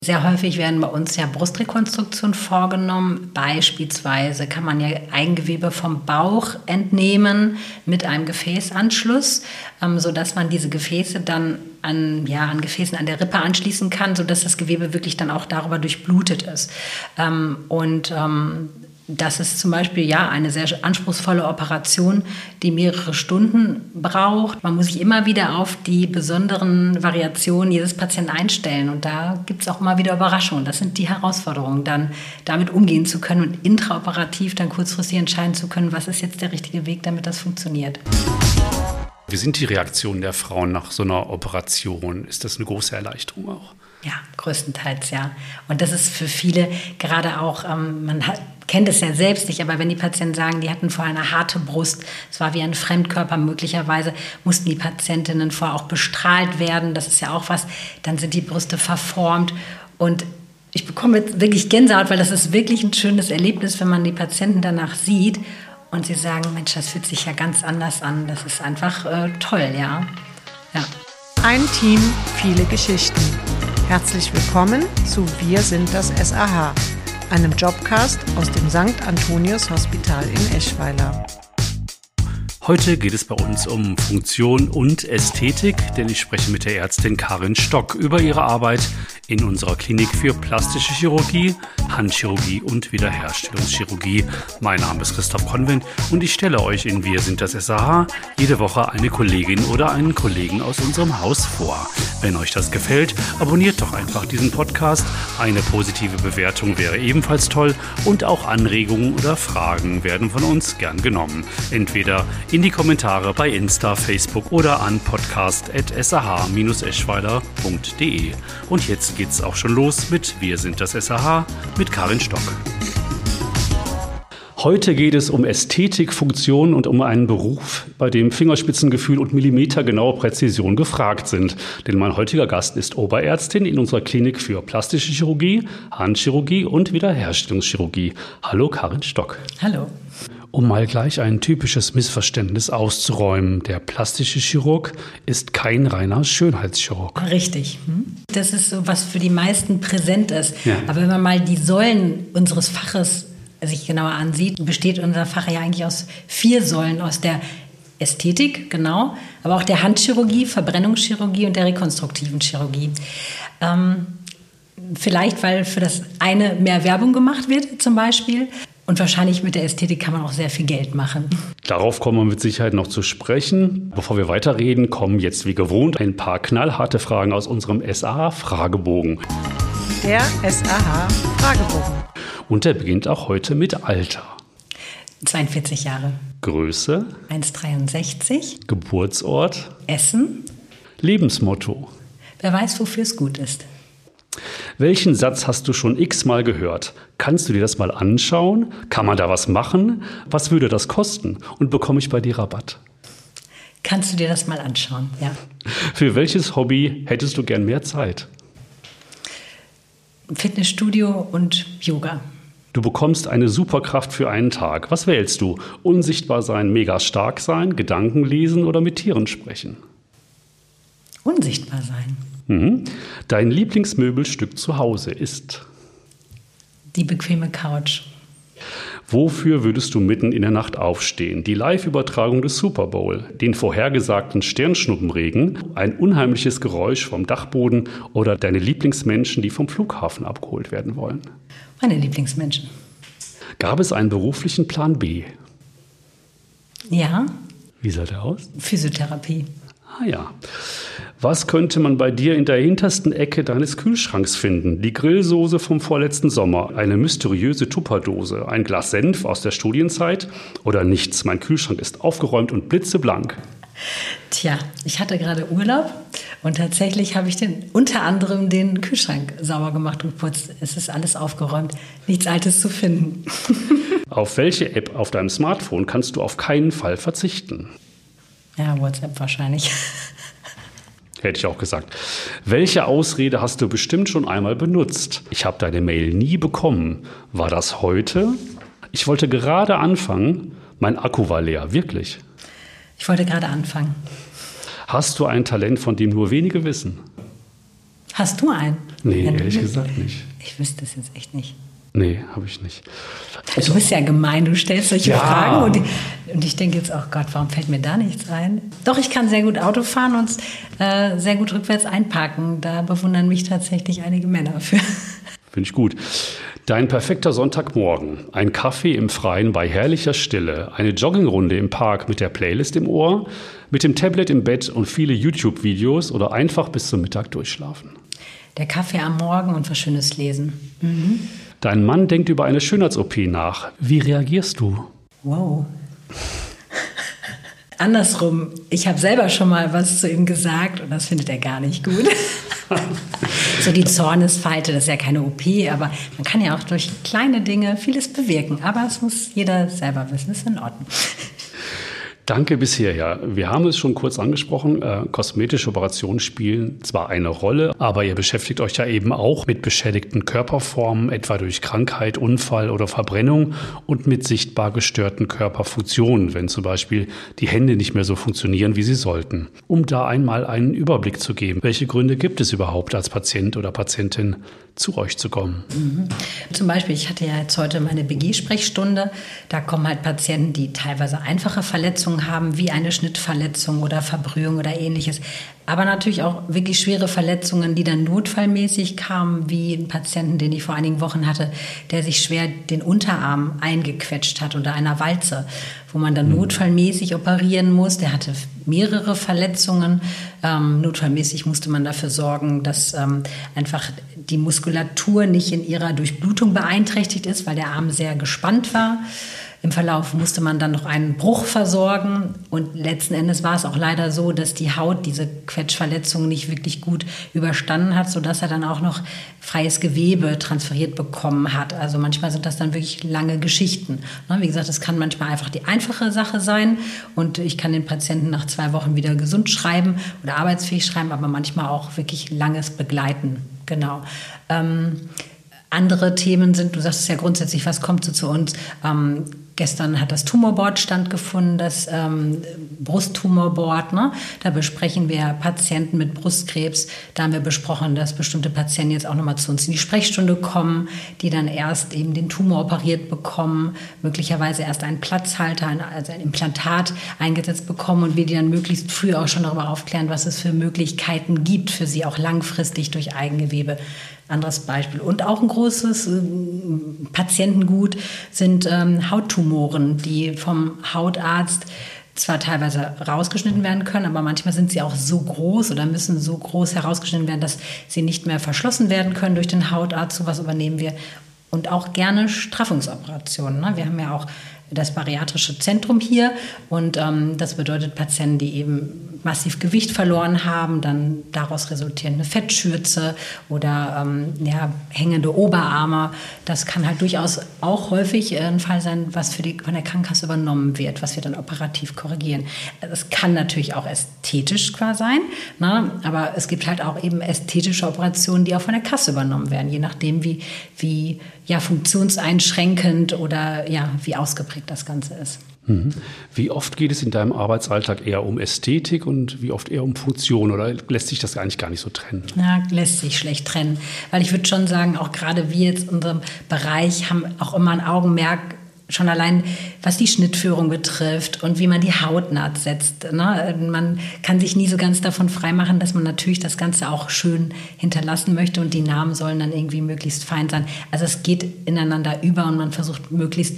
Sehr häufig werden bei uns ja Brustrekonstruktionen vorgenommen. Beispielsweise kann man ja Eigengewebe vom Bauch entnehmen mit einem Gefäßanschluss, sodass man diese Gefäße dann an Gefäßen an der Rippe anschließen kann, sodass das Gewebe wirklich dann auch darüber durchblutet ist. Das ist zum Beispiel eine sehr anspruchsvolle Operation, die mehrere Stunden braucht. Man muss sich immer wieder auf die besonderen Variationen jedes Patienten einstellen. Und da gibt es auch immer wieder Überraschungen. Das sind die Herausforderungen, dann damit umgehen zu können und intraoperativ dann kurzfristig entscheiden zu können, was ist jetzt der richtige Weg, damit das funktioniert. Wie sind die Reaktionen der Frauen nach so einer Operation? Ist das eine große Erleichterung auch? Ja, größtenteils ja. Und das ist für viele gerade auch, kennt es ja selbst nicht, aber wenn die Patienten sagen, die hatten vorher eine harte Brust, es war wie ein Fremdkörper, möglicherweise mussten die Patientinnen vorher auch bestrahlt werden, das ist ja auch was, dann sind die Brüste verformt und ich bekomme jetzt wirklich Gänsehaut, weil das ist wirklich ein schönes Erlebnis, wenn man die Patienten danach sieht und sie sagen, Mensch, das fühlt sich ja ganz anders an, das ist einfach toll, ja. Ein Team, viele Geschichten. Herzlich willkommen zu Wir sind das SAH, einem Jobcast aus dem St. Antonius Hospital in Eschweiler. Heute geht es bei uns um Funktion und Ästhetik, denn ich spreche mit der Ärztin Karin Stock über ihre Arbeit in unserer Klinik für plastische Chirurgie, Handchirurgie und Wiederherstellungschirurgie. Mein Name ist Christoph Konvent und ich stelle euch in Wir sind das SAH jede Woche eine Kollegin oder einen Kollegen aus unserem Haus vor. Wenn euch das gefällt, abonniert doch einfach diesen Podcast. Eine positive Bewertung wäre ebenfalls toll und auch Anregungen oder Fragen werden von uns gern genommen. Entweder in die Kommentare bei Insta, Facebook oder an podcast@sah-eschweiler.de. Und jetzt geht's auch schon los mit Wir sind das SAH mit Karin Stock. Heute geht es um Ästhetik, Funktion und um einen Beruf, bei dem Fingerspitzengefühl und millimetergenaue Präzision gefragt sind. Denn mein heutiger Gast ist Oberärztin in unserer Klinik für plastische Chirurgie, Handchirurgie und Wiederherstellungschirurgie. Hallo Karin Stock. Hallo. Um mal gleich ein typisches Missverständnis auszuräumen, der plastische Chirurg ist kein reiner Schönheitschirurg. Richtig. Das ist so, was für die meisten präsent ist. Ja. Aber wenn man mal die Säulen unseres Faches sich genauer ansieht, besteht unser Fach ja eigentlich aus 4 Säulen, aus der Ästhetik, genau, aber auch der Handchirurgie, Verbrennungschirurgie und der rekonstruktiven Chirurgie. Vielleicht, weil für das eine mehr Werbung gemacht wird zum Beispiel. Und wahrscheinlich mit der Ästhetik kann man auch sehr viel Geld machen. Darauf kommen wir mit Sicherheit noch zu sprechen. Bevor wir weiterreden, kommen jetzt wie gewohnt ein paar knallharte Fragen aus unserem SAH-Fragebogen. Der SAH-Fragebogen. Und der beginnt auch heute mit Alter. 42 Jahre. Größe. 1,63. Geburtsort. Essen. Lebensmotto. Wer weiß, wofür es gut ist. Welchen Satz hast du schon x-mal gehört? Kannst du dir das mal anschauen? Kann man da was machen? Was würde das kosten? Und bekomme ich bei dir Rabatt? Kannst du dir das mal anschauen, ja. Für welches Hobby hättest du gern mehr Zeit? Fitnessstudio und Yoga. Du bekommst eine Superkraft für einen Tag. Was wählst du? Unsichtbar sein, mega stark sein, Gedanken lesen oder mit Tieren sprechen? Unsichtbar sein. Dein Lieblingsmöbelstück zu Hause ist? Die bequeme Couch. Wofür würdest du mitten in der Nacht aufstehen? Die Live-Übertragung des Super Bowl, den vorhergesagten Sternschnuppenregen, ein unheimliches Geräusch vom Dachboden oder deine Lieblingsmenschen, die vom Flughafen abgeholt werden wollen? Meine Lieblingsmenschen. Gab es einen beruflichen Plan B? Ja. Wie sah der aus? Physiotherapie. Ah ja. Was könnte man bei dir in der hintersten Ecke deines Kühlschranks finden? Die Grillsoße vom vorletzten Sommer, eine mysteriöse Tupperdose, ein Glas Senf aus der Studienzeit oder nichts? Mein Kühlschrank ist aufgeräumt und blitzeblank. Tja, ich hatte gerade Urlaub und tatsächlich habe ich unter anderem den Kühlschrank sauber gemacht und geputzt. Es ist alles aufgeräumt, nichts Altes zu finden. Auf welche App auf deinem Smartphone kannst du auf keinen Fall verzichten? Ja, WhatsApp wahrscheinlich. Hätte ich auch gesagt. Welche Ausrede hast du bestimmt schon einmal benutzt? Ich habe deine Mail nie bekommen. War das heute? Ich wollte gerade anfangen. Mein Akku war leer. Wirklich? Ich wollte gerade anfangen. Hast du ein Talent, von dem nur wenige wissen? Hast du einen? Nee, ehrlich gesagt nicht. Ich wüsste es jetzt echt nicht. Nee, habe ich nicht. Du bist ja gemein, du stellst solche Fragen und ich denke jetzt, oh Gott, warum fällt mir da nichts ein? Doch, ich kann sehr gut Auto fahren und sehr gut rückwärts einparken. Da bewundern mich tatsächlich einige Männer für. Finde ich gut. Dein perfekter Sonntagmorgen. Ein Kaffee im Freien bei herrlicher Stille. Eine Joggingrunde im Park mit der Playlist im Ohr, mit dem Tablet im Bett und viele YouTube-Videos oder einfach bis zum Mittag durchschlafen. Der Kaffee am Morgen und was Schönes lesen. Mhm. Dein Mann denkt über eine Schönheits-OP nach. Wie reagierst du? Wow. Andersrum, ich habe selber schon mal was zu ihm gesagt und das findet er gar nicht gut. So die Zornesfalte, das ist ja keine OP, aber man kann ja auch durch kleine Dinge vieles bewirken. Aber es muss jeder selber wissen, ist in Ordnung. Danke bisher, ja. Wir haben es schon kurz angesprochen. Kosmetische Operationen spielen zwar eine Rolle, aber ihr beschäftigt euch ja eben auch mit beschädigten Körperformen, etwa durch Krankheit, Unfall oder Verbrennung und mit sichtbar gestörten Körperfunktionen, wenn zum Beispiel die Hände nicht mehr so funktionieren, wie sie sollten. Um da einmal einen Überblick zu geben, welche Gründe gibt es überhaupt als Patient oder Patientin, zu euch zu kommen? Zum Beispiel, ich hatte ja jetzt heute meine BG-Sprechstunde. Da kommen halt Patienten, die teilweise einfache Verletzungen haben, wie eine Schnittverletzung oder Verbrühung oder ähnliches. Aber natürlich auch wirklich schwere Verletzungen, die dann notfallmäßig kamen, wie ein Patienten, den ich vor einigen Wochen hatte, der sich schwer den Unterarm eingequetscht hat unter einer Walze, wo man dann notfallmäßig operieren muss. Der hatte mehrere Verletzungen. Notfallmäßig musste man dafür sorgen, dass einfach die Muskulatur nicht in ihrer Durchblutung beeinträchtigt ist, weil der Arm sehr gespannt war. Im Verlauf musste man dann noch einen Bruch versorgen und letzten Endes war es auch leider so, dass die Haut diese Quetschverletzung nicht wirklich gut überstanden hat, sodass er dann auch noch freies Gewebe transferiert bekommen hat. Also manchmal sind das dann wirklich lange Geschichten. Wie gesagt, es kann manchmal einfach die einfache Sache sein und ich kann den Patienten nach 2 Wochen wieder gesund schreiben oder arbeitsfähig schreiben, aber manchmal auch wirklich langes Begleiten. Genau. Andere Themen sind, du sagst es ja grundsätzlich, was kommt so zu uns? Gestern hat das Tumorboard stattgefunden, das Brusttumorboard. Ne? Da besprechen wir Patienten mit Brustkrebs. Da haben wir besprochen, dass bestimmte Patienten jetzt auch nochmal zu uns in die Sprechstunde kommen, die dann erst eben den Tumor operiert bekommen, möglicherweise erst einen Platzhalter, also ein Implantat eingesetzt bekommen und wir die dann möglichst früh auch schon darüber aufklären, was es für Möglichkeiten gibt für sie, auch langfristig durch Eigengewebe. Anderes Beispiel. Und auch ein großes Patientengut sind Hauttumoren, die vom Hautarzt zwar teilweise rausgeschnitten werden können, aber manchmal sind sie auch so groß oder müssen so groß herausgeschnitten werden, dass sie nicht mehr verschlossen werden können durch den Hautarzt. Sowas übernehmen wir. Und auch gerne Straffungsoperationen. Ne? Wir haben ja auch das bariatrische Zentrum hier und das bedeutet Patienten, die eben massiv Gewicht verloren haben, dann daraus resultiert eine Fettschürze oder hängende Oberarme. Das kann halt durchaus auch häufig ein Fall sein, was von der Krankenkasse übernommen wird, was wir dann operativ korrigieren. Das kann natürlich auch ästhetisch quasi sein, ne? Aber es gibt halt auch eben ästhetische Operationen, die auch von der Kasse übernommen werden, je nachdem wie funktionseinschränkend oder wie ausgeprägt das Ganze ist. Wie oft geht es in deinem Arbeitsalltag eher um Ästhetik und wie oft eher um Funktion oder lässt sich das eigentlich gar nicht so trennen? Ja, lässt sich schlecht trennen, weil ich würde schon sagen, auch gerade wir jetzt in unserem Bereich haben auch immer ein Augenmerk, schon allein was die Schnittführung betrifft und wie man die Hautnaht setzt. Ne? Man kann sich nie so ganz davon freimachen, dass man natürlich das Ganze auch schön hinterlassen möchte und die Namen sollen dann irgendwie möglichst fein sein. Also es geht ineinander über und man versucht möglichst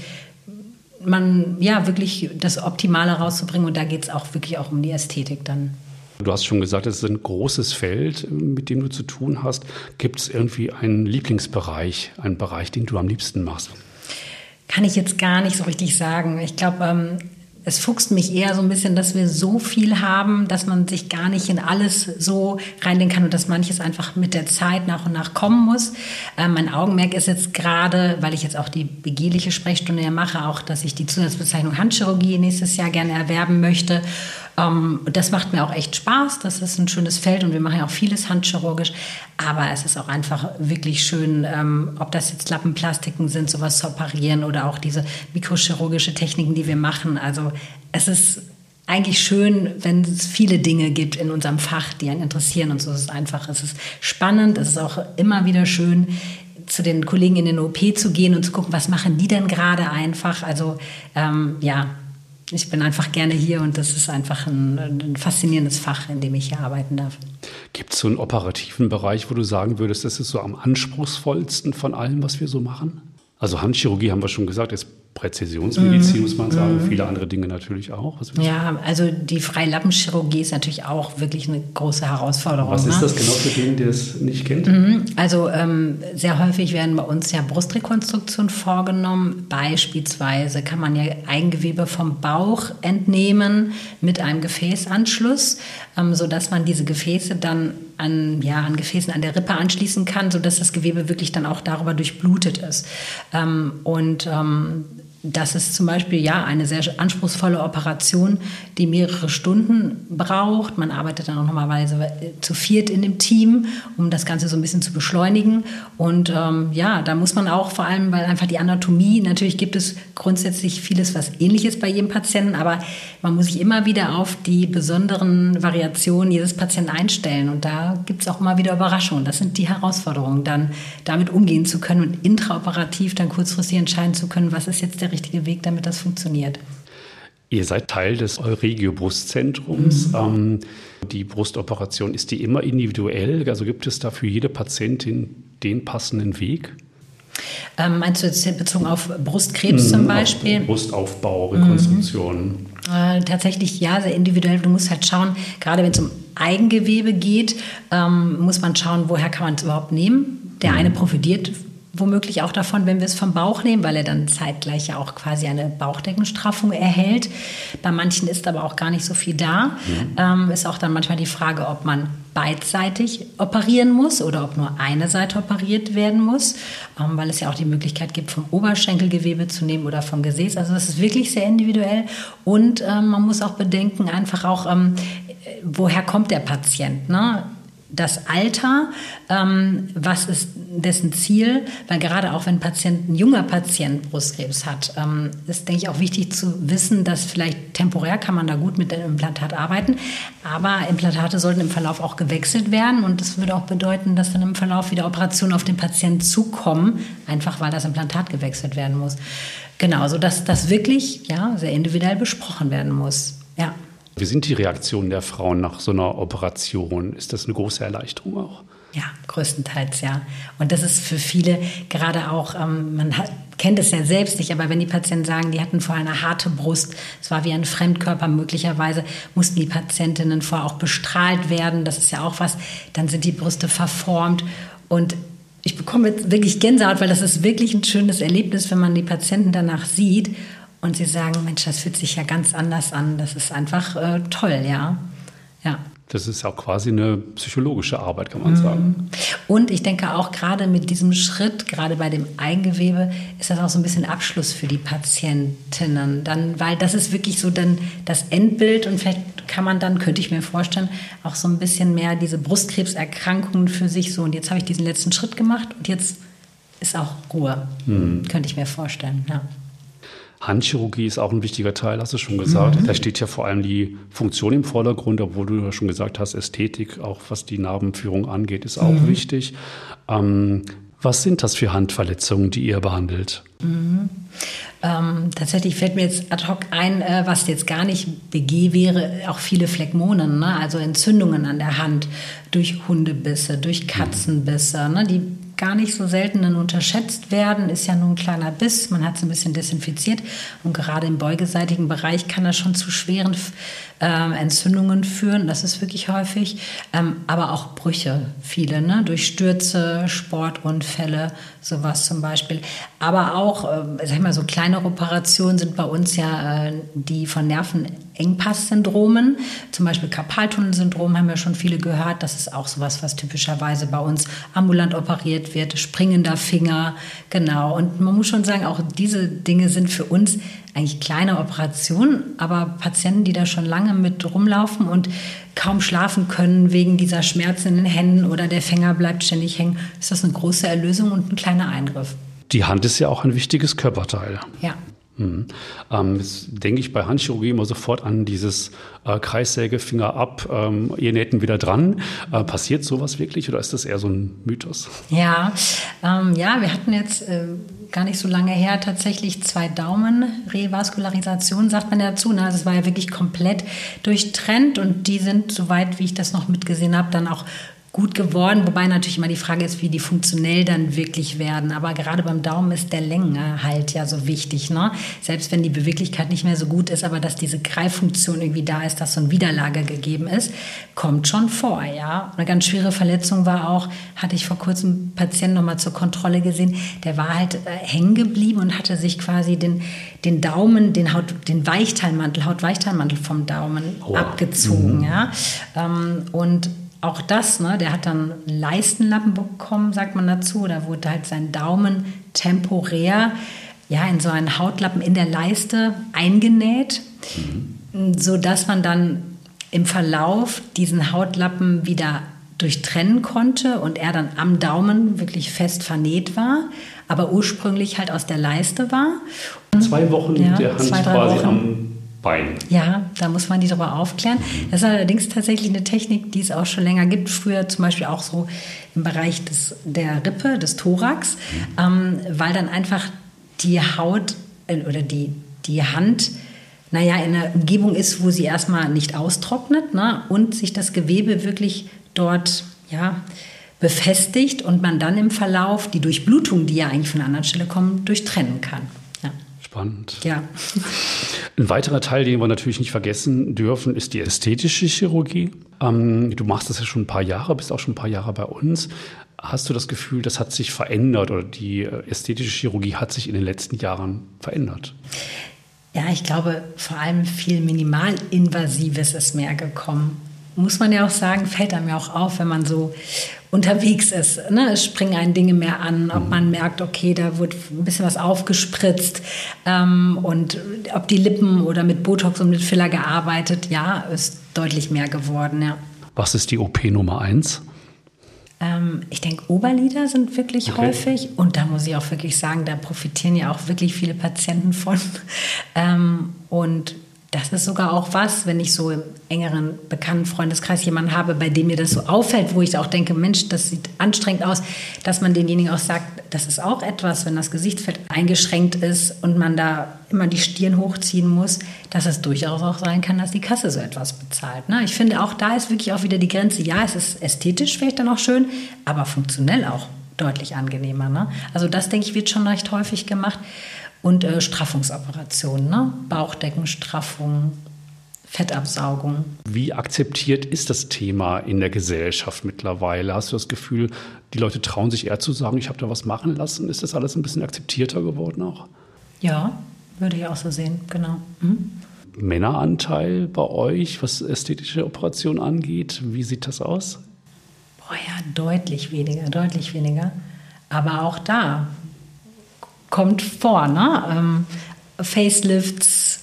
wirklich das Optimale rauszubringen und da geht es auch wirklich auch um die Ästhetik dann. Du hast schon gesagt, es ist ein großes Feld, mit dem du zu tun hast. Gibt es irgendwie einen Lieblingsbereich, einen Bereich, den du am liebsten machst? Kann ich jetzt gar nicht so richtig sagen. Ich glaube, es fuchst mich eher so ein bisschen, dass wir so viel haben, dass man sich gar nicht in alles so reinlegen kann und dass manches einfach mit der Zeit nach und nach kommen muss. Mein Augenmerk ist jetzt gerade, weil ich jetzt auch die begehrliche Sprechstunde ja mache, auch, dass ich die Zusatzbezeichnung Handchirurgie nächstes Jahr gerne erwerben möchte. Das macht mir auch echt Spaß. Das ist ein schönes Feld und wir machen ja auch vieles handchirurgisch. Aber es ist auch einfach wirklich schön, ob das jetzt Lappenplastiken sind, sowas zu operieren oder auch diese mikrochirurgische Techniken, die wir machen. Also es ist eigentlich schön, wenn es viele Dinge gibt in unserem Fach, die einen interessieren und so. Es ist spannend, es ist auch immer wieder schön, zu den Kollegen in den OP zu gehen und zu gucken, was machen die denn gerade einfach. Also ich bin einfach gerne hier und das ist einfach ein faszinierendes Fach, in dem ich hier arbeiten darf. Gibt es so einen operativen Bereich, wo du sagen würdest, das ist so am anspruchsvollsten von allem, was wir so machen? Also Handchirurgie haben wir schon gesagt, ist Präzisionsmedizin, muss man sagen. Viele andere Dinge natürlich auch. Ja, also die Freilappenchirurgie ist natürlich auch wirklich eine große Herausforderung. Was ist das genau für den, der es nicht kennt? Also sehr häufig werden bei uns ja Brustrekonstruktionen vorgenommen. Beispielsweise kann man ja Eigengewebe vom Bauch entnehmen mit einem Gefäßanschluss, sodass man diese Gefäße dann an Gefäßen an der Rippe anschließen kann, sodass das Gewebe wirklich dann auch darüber durchblutet ist. Das ist zum Beispiel eine sehr anspruchsvolle Operation, die mehrere Stunden braucht. Man arbeitet dann auch normalerweise zu viert in dem Team, um das Ganze so ein bisschen zu beschleunigen. Und da muss man auch vor allem, weil einfach die Anatomie, natürlich gibt es grundsätzlich vieles, was ähnlich ist bei jedem Patienten, aber man muss sich immer wieder auf die besonderen Variationen jedes Patienten einstellen. Und da gibt es auch immer wieder Überraschungen. Das sind die Herausforderungen, dann damit umgehen zu können und intraoperativ dann kurzfristig entscheiden zu können, was ist jetzt der richtige Weg, damit das funktioniert. Ihr seid Teil des Euregio-Brustzentrums. Die Brustoperation, ist die immer individuell? Also gibt es da für jede Patientin den passenden Weg? Meinst du jetzt bezogen auf Brustkrebs zum Beispiel? Brustaufbau, Rekonstruktion. Tatsächlich ja, sehr individuell. Du musst halt schauen, gerade wenn es um Eigengewebe geht, muss man schauen, woher kann man es überhaupt nehmen. Der eine profitiert womöglich auch davon, wenn wir es vom Bauch nehmen, weil er dann zeitgleich ja auch quasi eine Bauchdeckenstraffung erhält. Bei manchen ist aber auch gar nicht so viel da. Ist auch dann manchmal die Frage, ob man beidseitig operieren muss oder ob nur eine Seite operiert werden muss, weil es ja auch die Möglichkeit gibt, vom Oberschenkelgewebe zu nehmen oder vom Gesäß. Also das ist wirklich sehr individuell und man muss auch bedenken, einfach auch, woher kommt der Patient, ne? Das Alter, was ist dessen Ziel? Weil gerade auch wenn ein junger Patient Brustkrebs hat, ist, denke ich, auch wichtig zu wissen, dass vielleicht temporär kann man da gut mit dem Implantat arbeiten, aber Implantate sollten im Verlauf auch gewechselt werden und das würde auch bedeuten, dass dann im Verlauf wieder Operationen auf den Patienten zukommen, einfach weil das Implantat gewechselt werden muss. Genau, sodass das wirklich sehr individuell besprochen werden muss. Ja. Wie sind die Reaktionen der Frauen nach so einer Operation? Ist das eine große Erleichterung auch? Ja, größtenteils ja. Und das ist für viele gerade auch, kennt es ja selbst nicht, aber wenn die Patienten sagen, die hatten vorher eine harte Brust, es war wie ein Fremdkörper, möglicherweise mussten die Patientinnen vorher auch bestrahlt werden, das ist ja auch was, dann sind die Brüste verformt und ich bekomme jetzt wirklich Gänsehaut, weil das ist wirklich ein schönes Erlebnis, wenn man die Patienten danach sieht und sie sagen, Mensch, das fühlt sich ja ganz anders an. Das ist einfach toll, ja. Das ist auch quasi eine psychologische Arbeit, kann man sagen. Und ich denke auch gerade mit diesem Schritt, gerade bei dem Eigengewebe, ist das auch so ein bisschen Abschluss für die Patientinnen. Dann, weil das ist wirklich so dann das Endbild und vielleicht kann man dann, könnte ich mir vorstellen, auch so ein bisschen mehr diese Brustkrebserkrankungen für sich so. Und jetzt habe ich diesen letzten Schritt gemacht und jetzt ist auch Ruhe. Könnte ich mir vorstellen, ja. Handchirurgie ist auch ein wichtiger Teil, hast du schon gesagt. Da steht ja vor allem die Funktion im Vordergrund, obwohl du ja schon gesagt hast, Ästhetik, auch was die Narbenführung angeht, ist auch wichtig. Was sind das für Handverletzungen, die ihr behandelt? Tatsächlich fällt mir jetzt ad hoc ein, was jetzt gar nicht BG wäre, auch viele Phlegmonen, ne? Also Entzündungen an der Hand durch Hundebisse, durch Katzenbisse, ne? Die gar nicht so selten dann unterschätzt werden, ist ja nur ein kleiner Biss, man hat es ein bisschen desinfiziert und gerade im beugeseitigen Bereich kann das schon zu schweren Entzündungen führen, das ist wirklich häufig, aber auch Brüche, viele, ne? Durch Stürze, Sportunfälle, sowas zum Beispiel, aber auch, sag ich mal, so kleinere Operationen sind bei uns ja die von Nervenengpass-Syndromen, zum Beispiel Karpaltunnelsyndrom haben wir schon viele gehört, das ist auch sowas, was typischerweise bei uns ambulant operiert wird, springender Finger, genau. Und man muss schon sagen, auch diese Dinge sind für uns eigentlich kleine Operationen, aber Patienten, die da schon lange mit rumlaufen und kaum schlafen können wegen dieser Schmerzen in den Händen oder der Fänger bleibt ständig hängen, ist das eine große Erlösung und ein kleiner Eingriff. Die Hand ist ja auch ein wichtiges Körperteil. Ja. Jetzt denke ich bei Handchirurgie immer sofort an dieses Kreissäge, Finger ab, ihr nähten wieder dran. Passiert sowas wirklich oder ist das eher so ein Mythos? Ja, wir hatten jetzt gar nicht so lange her tatsächlich 2 Daumen-Revaskularisation, sagt man ja dazu. Also es war ja wirklich komplett durchtrennt und die sind, soweit wie ich das noch mitgesehen habe, dann auch gut geworden, wobei natürlich immer die Frage ist, wie die funktionell dann wirklich werden. Aber gerade beim Daumen ist der Längenerhalt ja so wichtig, ne? Selbst wenn die Beweglichkeit nicht mehr so gut ist, aber dass diese Greiffunktion irgendwie da ist, dass so eine Widerlage gegeben ist, kommt schon vor, ja. Eine ganz schwere Verletzung war auch, hatte ich vor kurzem einen Patienten nochmal zur Kontrolle gesehen, der war halt hängen geblieben und hatte sich quasi den Daumen, den Hautweichteilmantel vom Daumen abgezogen, ja. Und auch das, ne, der hat dann Leistenlappen bekommen, sagt man dazu. Da wurde halt sein Daumen temporär in so einen Hautlappen in der Leiste eingenäht, sodass man dann im Verlauf diesen Hautlappen wieder durchtrennen konnte und er dann am Daumen wirklich fest vernäht war, aber ursprünglich halt aus der Leiste war. 2 Wochen der Hand quasi am Bein. Ja, da muss man die darüber aufklären. Das ist allerdings tatsächlich eine Technik, die es auch schon länger gibt. Früher zum Beispiel auch so im Bereich der Rippe, des Thorax, weil dann einfach die Haut oder die Hand in einer Umgebung ist, wo sie erstmal nicht austrocknet, ne, und sich das Gewebe wirklich dort befestigt und man dann im Verlauf die Durchblutung, die ja eigentlich von einer anderen Stelle kommt, durchtrennen kann. Spannend. Ja. Ein weiterer Teil, den wir natürlich nicht vergessen dürfen, ist die ästhetische Chirurgie. Du machst das ja schon ein paar Jahre, bist auch schon ein paar Jahre bei uns. Hast du das Gefühl, das hat sich verändert oder die ästhetische Chirurgie hat sich in den letzten Jahren verändert? Ja, ich glaube, vor allem viel Minimalinvasives ist mehr gekommen. Muss man ja auch sagen, fällt einem ja auch auf, wenn man so unterwegs ist. Ne? Es springen einen Dinge mehr an, ob man merkt, okay, da wird ein bisschen was aufgespritzt und ob die Lippen oder mit Botox und mit Filler gearbeitet, ist deutlich mehr geworden, ja. Was ist die OP Nummer 1? Ich denke, Oberlider sind wirklich häufig und da muss ich auch wirklich sagen, da profitieren ja auch wirklich viele Patienten von und das ist sogar auch was, wenn ich so im engeren bekannten Freundeskreis jemanden habe, bei dem mir das so auffällt, wo ich auch denke, Mensch, das sieht anstrengend aus, dass man denjenigen auch sagt, das ist auch etwas, wenn das Gesichtsfeld eingeschränkt ist und man da immer die Stirn hochziehen muss, dass es durchaus auch sein kann, dass die Kasse so etwas bezahlt. Ne? Ich finde, auch da ist wirklich auch wieder die Grenze, ja, es ist ästhetisch vielleicht dann auch schön, aber funktionell auch deutlich angenehmer. Ne? Also das, denke ich, wird schon recht häufig gemacht. Und Straffungsoperationen, ne? Bauchdeckenstraffung, Fettabsaugung. Wie akzeptiert ist das Thema in der Gesellschaft mittlerweile? Hast du das Gefühl, die Leute trauen sich eher zu sagen, ich habe da was machen lassen? Ist das alles ein bisschen akzeptierter geworden auch? Ja, würde ich auch so sehen, genau. Männeranteil bei euch, was ästhetische Operationen angeht, wie sieht das aus? Deutlich weniger. Aber auch da kommt vor, ne? Facelifts,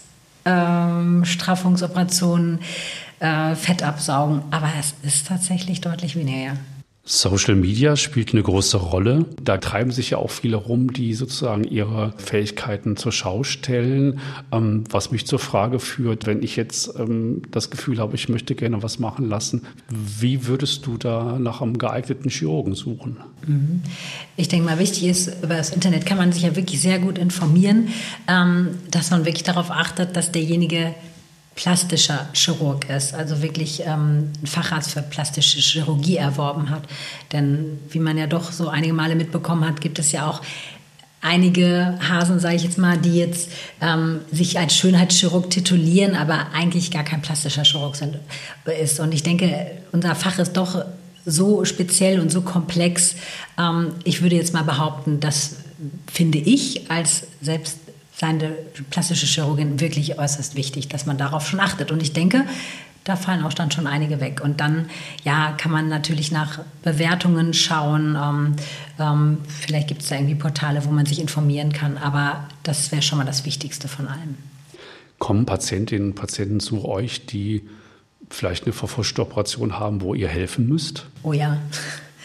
Straffungsoperationen, Fettabsaugen, aber es ist tatsächlich deutlich weniger, ja. Social Media spielt eine große Rolle. Da treiben sich ja auch viele rum, die sozusagen ihre Fähigkeiten zur Schau stellen. Was mich zur Frage führt, wenn ich jetzt das Gefühl habe, ich möchte gerne was machen lassen, wie würdest du da nach einem geeigneten Chirurgen suchen? Ich denke mal, wichtig ist, über das Internet kann man sich ja wirklich sehr gut informieren, dass man wirklich darauf achtet, dass derjenige plastischer Chirurg ist, also wirklich einen Facharzt für plastische Chirurgie erworben hat. Denn wie man ja doch so einige Male mitbekommen hat, gibt es ja auch einige Hasen, sage ich jetzt mal, die jetzt sich als Schönheitschirurg titulieren, aber eigentlich gar kein plastischer Chirurg ist. Und ich denke, unser Fach ist doch so speziell und so komplex. Ich würde jetzt mal behaupten, das finde ich als selbst seine plastische Chirurgin wirklich äußerst wichtig, dass man darauf schon achtet. Und ich denke, da fallen auch dann schon einige weg. Und dann, kann man natürlich nach Bewertungen schauen. Vielleicht gibt es da irgendwie Portale, wo man sich informieren kann. Aber das wäre schon mal das Wichtigste von allem. Kommen Patientinnen und Patienten zu euch, die vielleicht eine verfuschte Operation haben, wo ihr helfen müsst? Oh ja,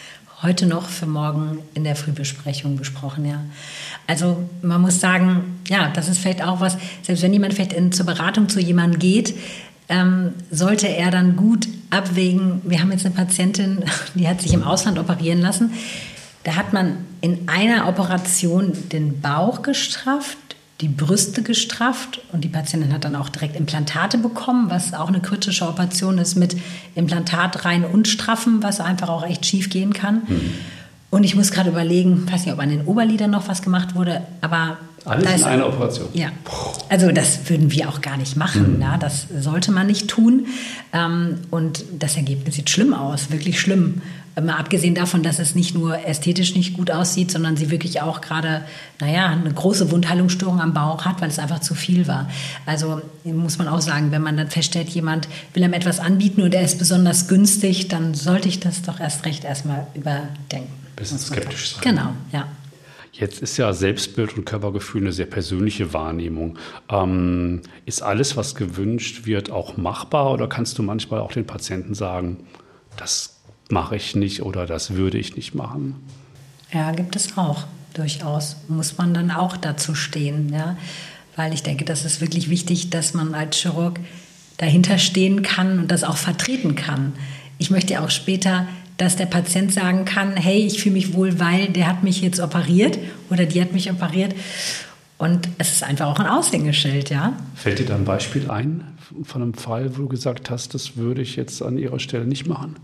heute noch für morgen in der Frühbesprechung besprochen, ja. Also man muss sagen, ja, das ist vielleicht auch was, selbst wenn jemand vielleicht zur Beratung zu jemandem geht, sollte er dann gut abwägen. Wir haben jetzt eine Patientin, die hat sich im Ausland operieren lassen. Da hat man in einer Operation den Bauch gestrafft, die Brüste gestrafft und die Patientin hat dann auch direkt Implantate bekommen, was auch eine kritische Operation ist mit Implantat rein und straffen, was einfach auch echt schief gehen kann. Und ich muss gerade überlegen, weiß nicht, ob an den Oberlidern noch was gemacht wurde, aber alles in einer Operation? Ja, also das würden wir auch gar nicht machen. Ja, das sollte man nicht tun. Und das Ergebnis sieht schlimm aus, wirklich schlimm. Mal abgesehen davon, dass es nicht nur ästhetisch nicht gut aussieht, sondern sie wirklich auch gerade, eine große Wundheilungsstörung am Bauch hat, weil es einfach zu viel war. Also muss man auch sagen, wenn man dann feststellt, jemand will einem etwas anbieten und er ist besonders günstig, dann sollte ich das doch erst recht erstmal überdenken. Bisschen skeptisch sein. Genau, ja. Jetzt ist ja Selbstbild und Körpergefühl eine sehr persönliche Wahrnehmung. Ist alles, was gewünscht wird, auch machbar oder kannst du manchmal auch den Patienten sagen, das mache ich nicht oder das würde ich nicht machen? Ja, gibt es auch, durchaus. Muss man dann auch dazu stehen, ja? Weil ich denke, das ist wirklich wichtig, dass man als Chirurg dahinter stehen kann und das auch vertreten kann. Ich möchte ja auch später, dass der Patient sagen kann, hey, ich fühle mich wohl, weil der hat mich jetzt operiert oder die hat mich operiert. Und es ist einfach auch ein Aushängeschild, ja. Fällt dir da ein Beispiel ein von einem Fall, wo du gesagt hast, das würde ich jetzt an ihrer Stelle nicht machen?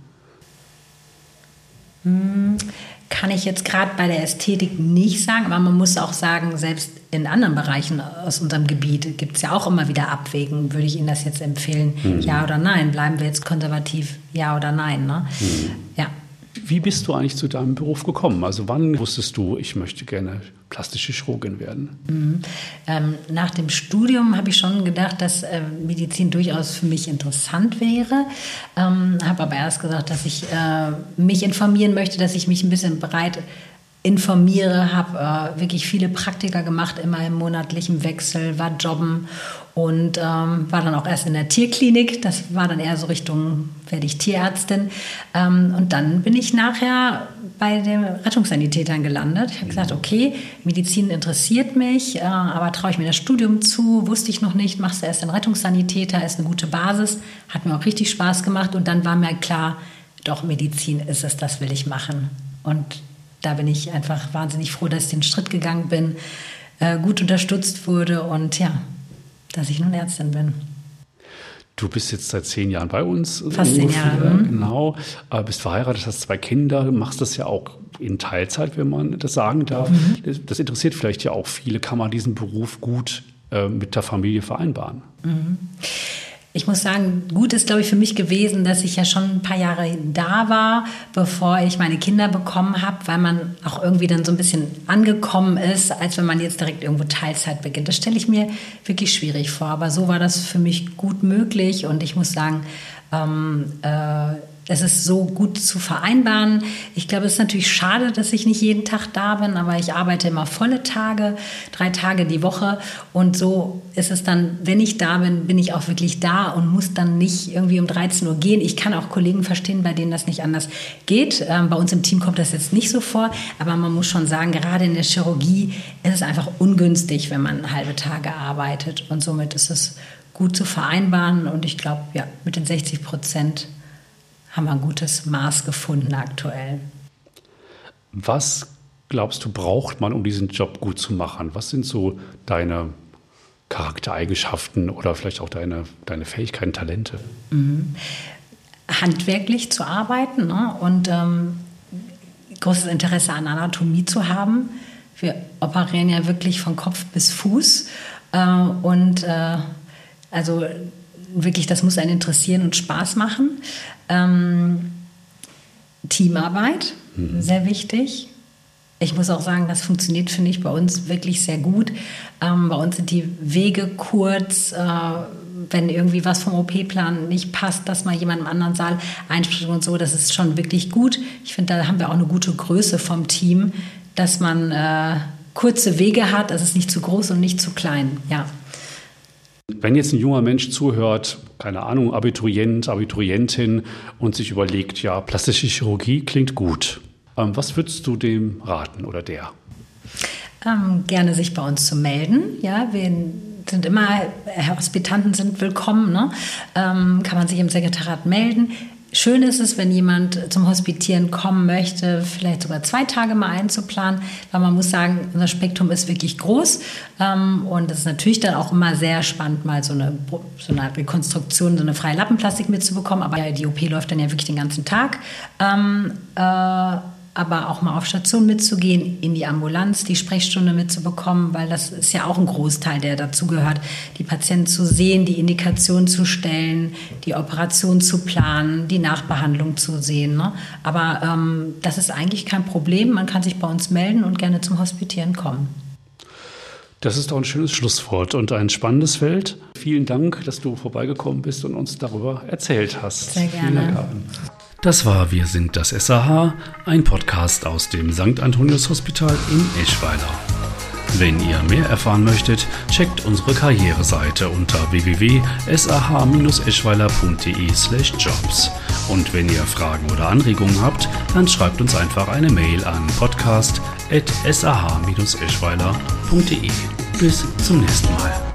Kann ich jetzt gerade bei der Ästhetik nicht sagen, aber man muss auch sagen, selbst in anderen Bereichen aus unserem Gebiet gibt es ja auch immer wieder Abwägen. Würde ich Ihnen das jetzt empfehlen, ja oder nein? Bleiben wir jetzt konservativ, ja oder nein? Ne? Ja. Wie bist du eigentlich zu deinem Beruf gekommen? Also wann wusstest du, ich möchte gerne plastische Chirurgin werden? Nach dem Studium habe ich schon gedacht, dass Medizin durchaus für mich interessant wäre. Habe aber erst gesagt, dass ich mich informieren möchte, dass ich mich ein bisschen breit informiere, habe wirklich viele Praktika gemacht, immer im monatlichen Wechsel, war jobben und war dann auch erst in der Tierklinik. Das war dann eher so Richtung, werde ich Tierärztin. Und dann bin ich nachher bei den Rettungssanitätern gelandet. Ich habe gesagt, okay, Medizin interessiert mich, aber traue ich mir das Studium zu? Wusste ich noch nicht. Machst du erst den Rettungssanitäter, ist eine gute Basis. Hat mir auch richtig Spaß gemacht. Und dann war mir klar, doch, Medizin ist es, das will ich machen. Und da bin ich einfach wahnsinnig froh, dass ich den Schritt gegangen bin, gut unterstützt wurde und ja, dass ich nun Ärztin bin. Du bist jetzt seit 10 Jahren bei uns. Fast 10 Jahre. Genau. Bist verheiratet, hast 2 Kinder, machst das ja auch in Teilzeit, wenn man das sagen darf. Das interessiert vielleicht ja auch viele. Kann man diesen Beruf gut mit der Familie vereinbaren? Ich muss sagen, gut ist, glaube ich, für mich gewesen, dass ich ja schon ein paar Jahre da war, bevor ich meine Kinder bekommen habe, weil man auch irgendwie dann so ein bisschen angekommen ist, als wenn man jetzt direkt irgendwo Teilzeit beginnt. Das stelle ich mir wirklich schwierig vor, aber so war das für mich gut möglich und ich muss sagen, es ist so gut zu vereinbaren. Ich glaube, es ist natürlich schade, dass ich nicht jeden Tag da bin, aber ich arbeite immer volle Tage, 3 Tage die Woche. Und so ist es dann, wenn ich da bin, bin ich auch wirklich da und muss dann nicht irgendwie um 13 Uhr gehen. Ich kann auch Kollegen verstehen, bei denen das nicht anders geht. Bei uns im Team kommt das jetzt nicht so vor, aber man muss schon sagen, gerade in der Chirurgie ist es einfach ungünstig, wenn man halbe Tage arbeitet. Und somit ist es gut zu vereinbaren. Und ich glaube, ja, mit den 60% haben wir ein gutes Maß gefunden aktuell. Was glaubst du, braucht man, um diesen Job gut zu machen? Was sind so deine Charaktereigenschaften oder vielleicht auch deine Fähigkeiten, Talente? Handwerklich zu arbeiten, ne? Und großes Interesse an Anatomie zu haben. Wir operieren ja wirklich von Kopf bis Fuß. Also wirklich, das muss einen interessieren und Spaß machen. Teamarbeit, sehr wichtig. Ich muss auch sagen, das funktioniert, finde ich, bei uns wirklich sehr gut. Bei uns sind die Wege kurz. Wenn irgendwie was vom OP-Plan nicht passt, dass mal jemand im anderen Saal einspringt und so, das ist schon wirklich gut. Ich finde, da haben wir auch eine gute Größe vom Team, dass man kurze Wege hat, es ist nicht zu groß und nicht zu klein, ja. Wenn jetzt ein junger Mensch zuhört, keine Ahnung, Abiturient, Abiturientin und sich überlegt, ja, plastische Chirurgie klingt gut. Was würdest du dem raten oder der? Gerne sich bei uns zu melden. Ja, wir sind immer, Hospitanten sind willkommen, ne? Kann man sich im Sekretariat melden. Schön ist es, wenn jemand zum Hospitieren kommen möchte, vielleicht sogar 2 Tage mal einzuplanen, weil man muss sagen, unser Spektrum ist wirklich groß und es ist natürlich dann auch immer sehr spannend, mal so eine Rekonstruktion, so eine freie Lappenplastik mitzubekommen, aber die OP läuft dann ja wirklich den ganzen Tag. Aber auch mal auf Station mitzugehen, in die Ambulanz, die Sprechstunde mitzubekommen, weil das ist ja auch ein Großteil, der dazugehört, die Patienten zu sehen, die Indikation zu stellen, die Operation zu planen, die Nachbehandlung zu sehen. Ne? Aber das ist eigentlich kein Problem. Man kann sich bei uns melden und gerne zum Hospitieren kommen. Das ist doch ein schönes Schlusswort und ein spannendes Feld. Vielen Dank, dass du vorbeigekommen bist und uns darüber erzählt hast. Sehr gerne. Das war Wir sind das SAH, ein Podcast aus dem St. Antonius Hospital in Eschweiler. Wenn ihr mehr erfahren möchtet, checkt unsere Karriereseite unter www.sah-eschweiler.de/jobs. Und wenn ihr Fragen oder Anregungen habt, dann schreibt uns einfach eine Mail an podcast@sah-eschweiler.de. Bis zum nächsten Mal.